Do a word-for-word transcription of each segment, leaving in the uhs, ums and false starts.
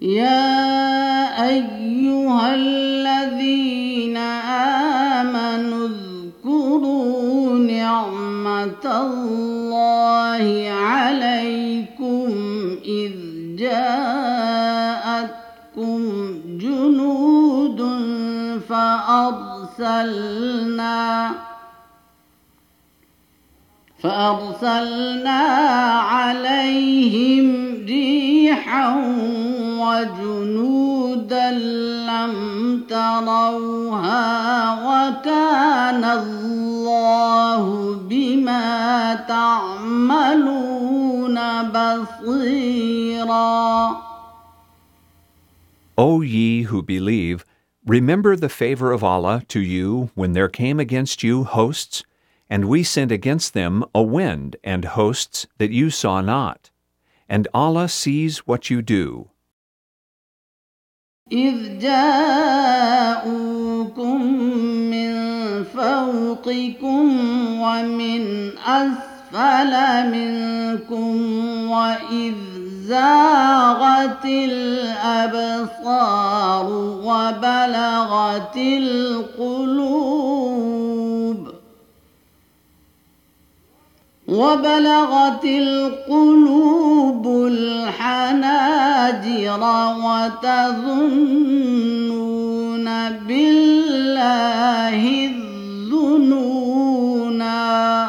يا أيها الذين آمنوا اذكروا نعمة الله عليكم إذ جاءتكم جنود فأرسلنا فأرسلنا عليهم ريحا وجنودا لم تروها وكان الله بما تعملون بصيرا. O ye who believe, remember the favor of Allah to you when there came against you hosts, and we sent against them a wind and hosts that you saw not. And Allah sees what you do. إذ جاءوكم من فوقكم ومن أسفل منكم وإذ زاغت الأبصار وبلغت القلوب وبلغت القلوب الحناجر وتظنون بالله الظنونا.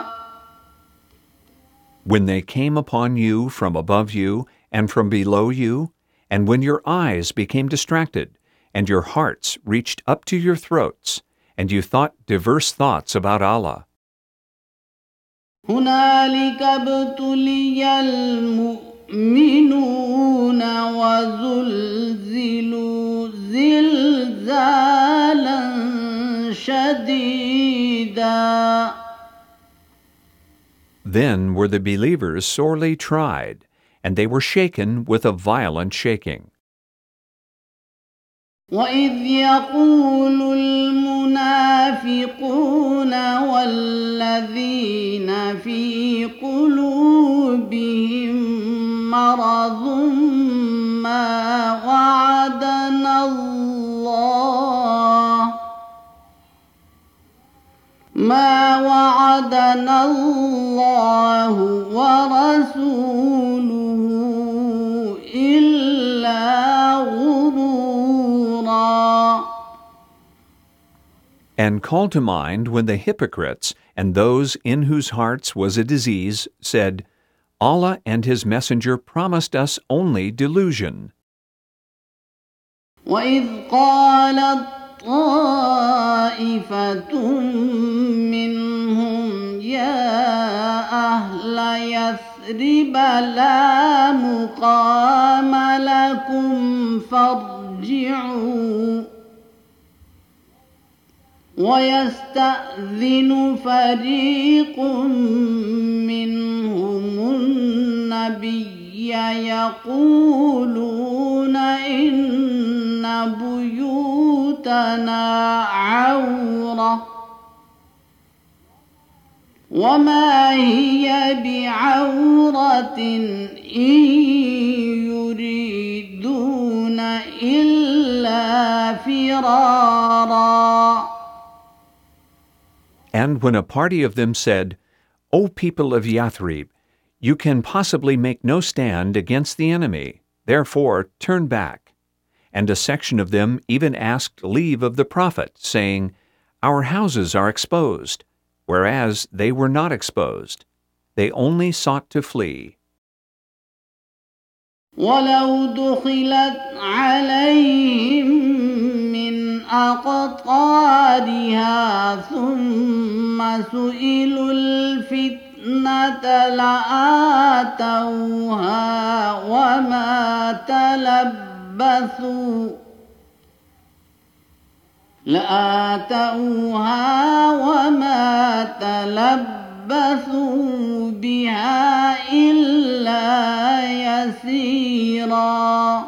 When they came upon you from above you and from below you, and when your eyes became distracted, and your hearts reached up to your throats, and you thought diverse thoughts about Allah. هنالك ابتلي المؤمنون وزلزلوا زلزالا شديدا. Then were the believers sorely tried, and they were shaken with a violent shaking. وإذ يقول المنافقون والذين في قلوبهم مرض ما وعدنا الله ما وعدنا الله ورسوله إلا غرورا. And call to mind when the hypocrites and those in whose hearts was a disease said, Allah and His Messenger promised us only delusion. وإذ قالت طائفة منهم يا أهل يثرب لا مقام لكم فارجعوا ويستأذن فريق منهم النبي يقولون إن بيوتنا عورة وما هي بعورة إن يريدون إلا فرارا. And when a party of them said, O people of Yathrib, you can possibly make no stand against the enemy, therefore turn back. And a section of them even asked leave of the prophet, saying, Our houses are exposed, whereas they were not exposed. They only sought to flee. ولو دخلت عليهم من أقطارها ثم سئلوا الفتنة لآتوها وما تلبثوا لآتوها وما تلبثوا بها إلا يسيرا.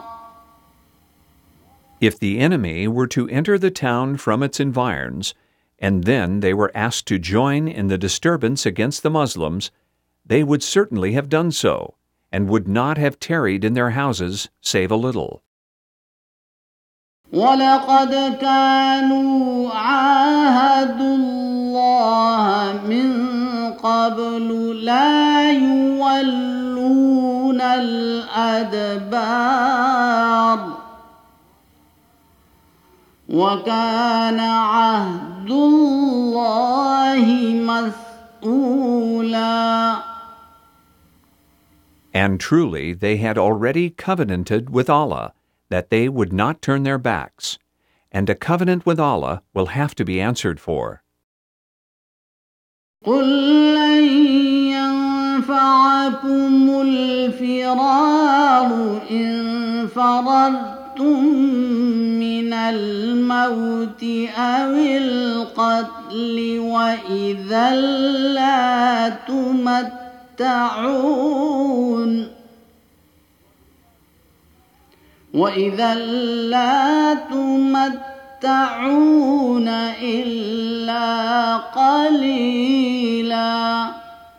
If the enemy were to enter the town from its environs, and then they were asked to join in the disturbance against the Muslims, they would certainly have done so, and would not have tarried in their houses save a little. ولقد كانوا عاهدوا الله من قبل لا يولون الأدبار وكان عهد الله مسؤولا. And truly they had already covenanted with Allah that they would not turn their backs, and a covenant with Allah will have to be answered for. قُل لَّن يَنفَعَكُمُ الْفِرَارُ إِن فَرَرْتُم مِّنَ الْمَوْتِ أَوِ الْقَتْلِ وَإِذًا لَّا تُمَتَّعُونَ وَإِذًا لَّا تُمَتَّعُونَ إِلَّا قَلِيلًا.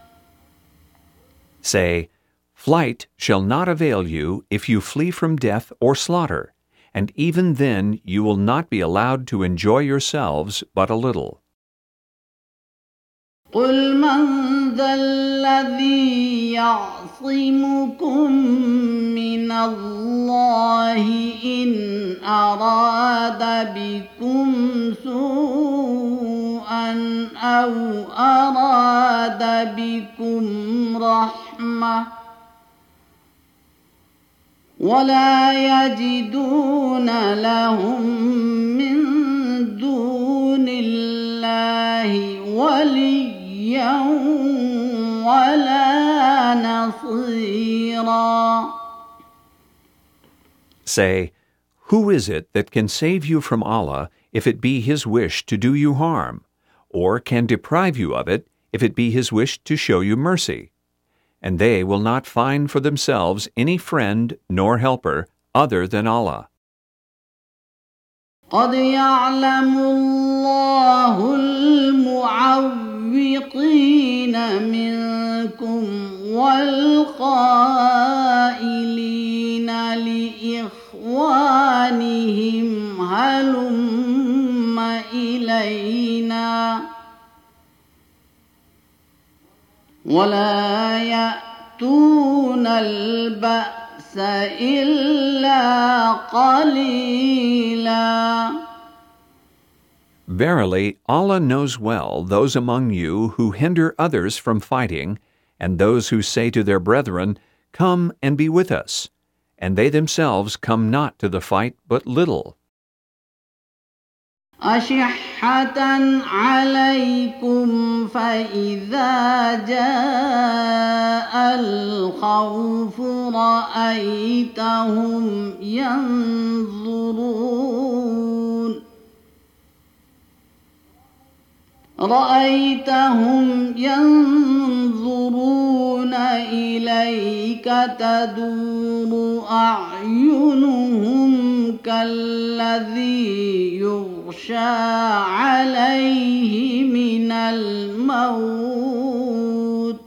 Say, flight shall not avail you if you flee from death or slaughter, and even then you will not be allowed to enjoy yourselves but a little. قُلْ مَنْ ذَا الَّذِي يَعْصِمُكُم مِّنَ اللَّهِ إِنْ أَرَادَ بِكُمْ سُوءًا أَوْ أَرَادَ بِكُمْ رَحْمَةً وَلَا يَجِدُونَ لَهُم مِّن دُونِ اللَّهِ وَلِيًّا وَلَا نَصِيرًا. Say, who is it that can save you from Allah if it be His wish to do you harm, or can deprive you of it if it be His wish to show you mercy? And they will not find for themselves any friend nor helper other than Allah. قد يعلم الله المعوقين منكم والقائلين لإخوانهم هلم إلينا ولا يأتون البأس إلا قليلا. Verily, Allah knows well those among you who hinder others from fighting, and those who say to their brethren, "Come and be with us," and they themselves come not to the fight but little. أشحة عليكم فإذا جاء الخوف رأيتهم ينظرون رأيتهم ينظرون إليك تدور أعينهم كالذي يغشى عليه من الموت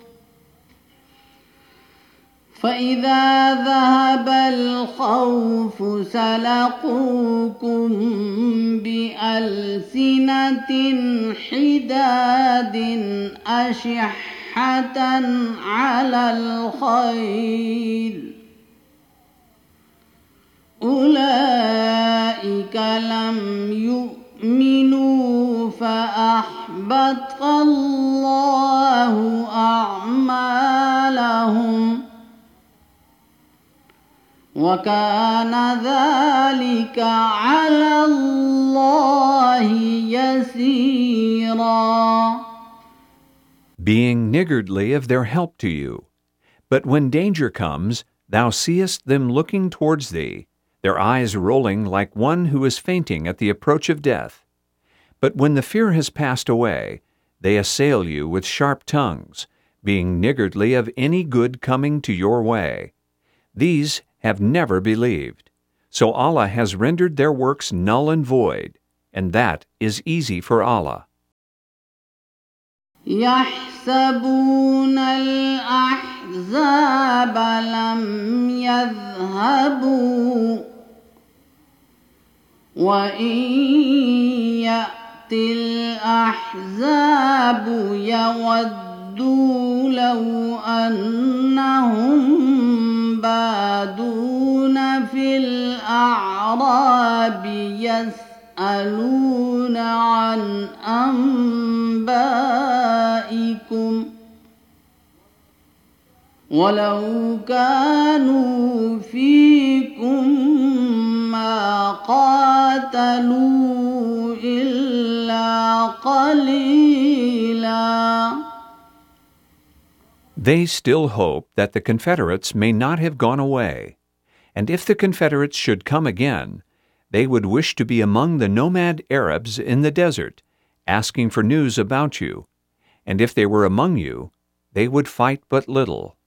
فإذا ذهب الخوف سلقوكم بألسنة حداد أشحة على الخير أولئك لم يؤمنوا فأحبط الله أعمالهم وكان ذلك على الله يسيرا. Being niggardly of their help to you. But when danger comes, thou seest them looking towards thee, their eyes rolling like one who is fainting at the approach of death. But when the fear has passed away, they assail you with sharp tongues, being niggardly of any good coming to your way. These have never believed. So Allah has rendered their works null and void, and that is easy for Allah. يحسبون الأحزاب لم يذهبوا وإن يأتي الأحزاب يودوا لو أنهم بادون في الأعراب يسألون عن أنبائكم ولو كانوا فيكم ما قاتلوا إلا قليلا. They still hope that the Confederates may not have gone away, and if the Confederates should come again, they would wish to be among the nomad Arabs in the desert, asking for news about you, and if they were among you, they would fight but little.